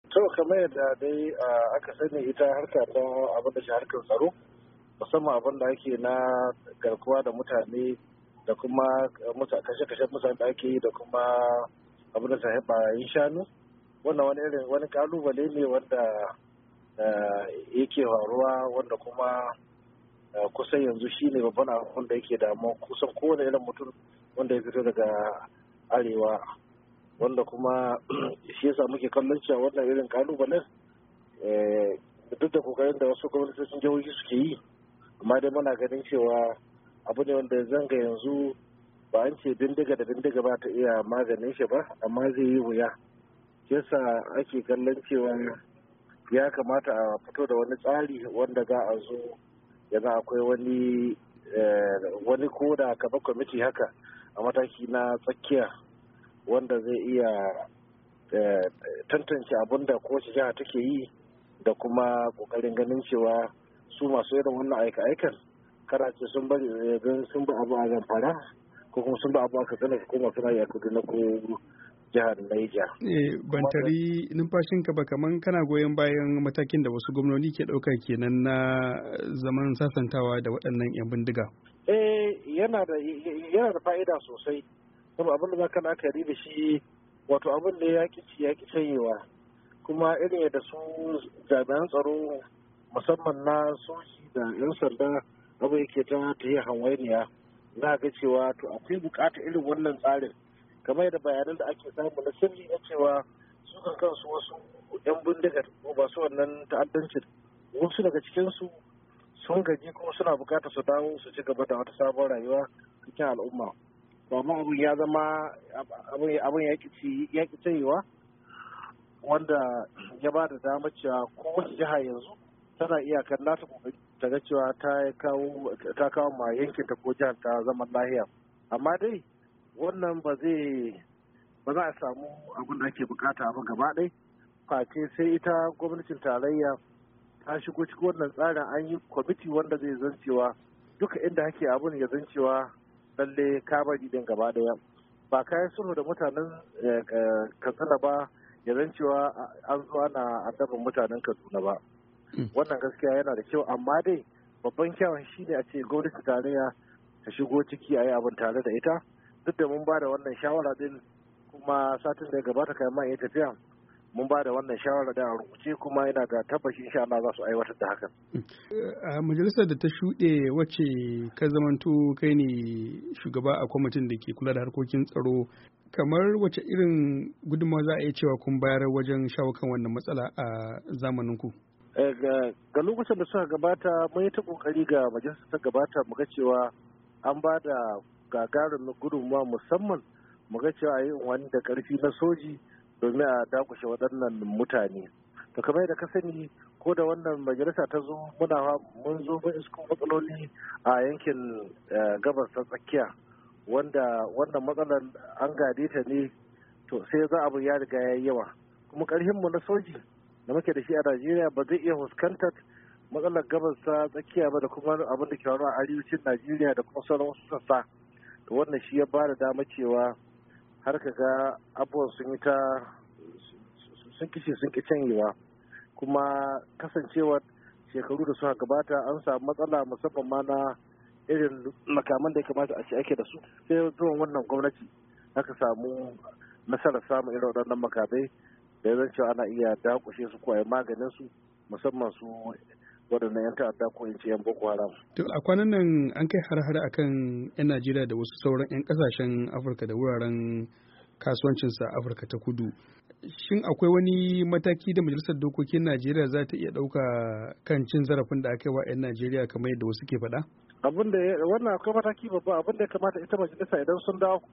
To kamar yadda dai aka sani ita harka ta abin da shi harkar tsaro musamman abin da ake na garkuwa da mutane da kuma kashe-kashe mutane da ake yi da kuma abin da shafi barayin shanu wannan wani kalubale ne wanda yake faruwa wanda kuma kusan yanzu shine babban abin da yake damuwa kusan kowane irin mutum wanda ya fito daga arewa wanda kuma shi yasa muke kallon cewa wannan irin kalubalen duk da kokarin da wasu gwamnatocin jihohi suke yi amma dai muna ganin cewa abu ne wanda zanga yanzu ba an ce bindiga da bindiga ba ta iya maganin shi ba amma zai yi wuya yasa ake kallon cewa ya kamata a fito da wani tsari wanda za a zo yanzu akwai wani koda kaba kwamiti haka a mataki na tsakiya wanda zai iya tantance abin da kowace jiha take yi da kuma kokarin ganin cewa su masu irin wannan aika-aikan karace sun bari sun bi abu a Zamfara ko kuma sun bi abu a Katsina ko kuma suna yi a Kaduna ko jihar Niger. Ban tari numfashinka ba kaman kana goyon bayan matakin da wasu gwamnoni ke ɗauka kenan na zaman sasantawa da waɗannan 'yan bindiga. Yana da fa'ida sosai. Saboda abin da za ka la'akari da shi wato abin da ya ki canyewa kuma irin yadda su jami'an tsaro musamman na soji da 'yan sanda abu yake ta yi hawainiya za ga cewa to akwai bukatar irin wannan tsarin kamar yadda bayanan da ake samu na sirri na cewa su kan kansu wasu 'yan bindigar ko ba su wannan ta'addancin wasu daga cikinsu sun gaji kuma suna bukatar su dawo su ci gaba da wata sabon rayuwa cikin al'umma. Amma abin ya zama abin ya ki tsayewa wanda ya ba da damar cewa kowace jiha yanzu tana iyakar nata kokari ta ga cewa ta kawo ma yankin ta ko jihar ta zaman lahiya amma dai wannan ba za a samu abin da ake bukata ba gaba ɗaya face sai ita gwamnatin tarayya ta shigo cikin wannan tsarin an yi kwamiti wanda zai zan cewa duka inda ake abin ya zan cewa lalle kabari din gaba daya ba kayan sulhu da mutanen katsina ba ya zan cewa an zo ana addaban mutanen kaduna ba wannan gaskiya yana da kyau amma dai babban kyawun shine a ce gwamnati tarayya ta shigo ciki a yi abin tare da ita duk da mun ba da wannan shawara din kuma satin da ya gabata kayan ma iya tafiya mun ba da wannan shawara da a rubuce kuma yana da tabbashin insha Allah za su aiwatar da hakan. A majalisar da ta shuɗe wacce ka zamanto kai ne shugaba a kwamitin da ke kula da harkokin tsaro kamar wace irin gudunmawa za a iya cewa kun bayar wajen shawo kan wannan matsala a zamanin ku? Ga lokacin da suka gabata mun yi ta kokari ga majalisar ta gabata mu ga cewa an ba da gagarumin gudunmawa musamman mu ga cewa a yi wani da karfi na soji domin a dakushe waɗannan mutane to kamar da ka sani ko da wannan majalisa ta zo mun zo mun isko matsaloli a yankin gabas ta tsakiya wanda wannan matsalar an gade ta ne to sai za abu ya riga ya yi yawa kuma ƙarfinmu na soji da muke da shi a Najeriya ba zai iya fuskantar matsalar gabas ta tsakiya ba da kuma abin da ke faruwa a arewacin Najeriya da kuma sauran wasu sassa to wannan shi ya ba da dama cewa har ka ga abubuwan sun ki canyewa kuma kasancewar shekaru da suka gabata an samu matsala musamman ma na irin makaman da ya kamata a ce ake da su sai zuwan wannan gwamnati aka samu nasarar samun irin waɗannan makamai da ya zan cewa ana iya dakushe su ko a maganin su musamman su waɗannan 'yan ta'adda ko in ce 'yan boko haram. To a kwanan nan an kai har-har akan 'yan Najeriya da wasu sauran 'yan kasashen Afirka da wuraren kasuwancinsa a Afirka ta kudu. Shin akwai wani mataki da Majalisar Dokokin Najeriya za ta iya ɗauka kan cin zarafin da aka yi wa 'yan Najeriya kamar yadda wasu ke faɗa? Wannan akwai mataki babba abin da ya kamata ita majalisa idan sun dawo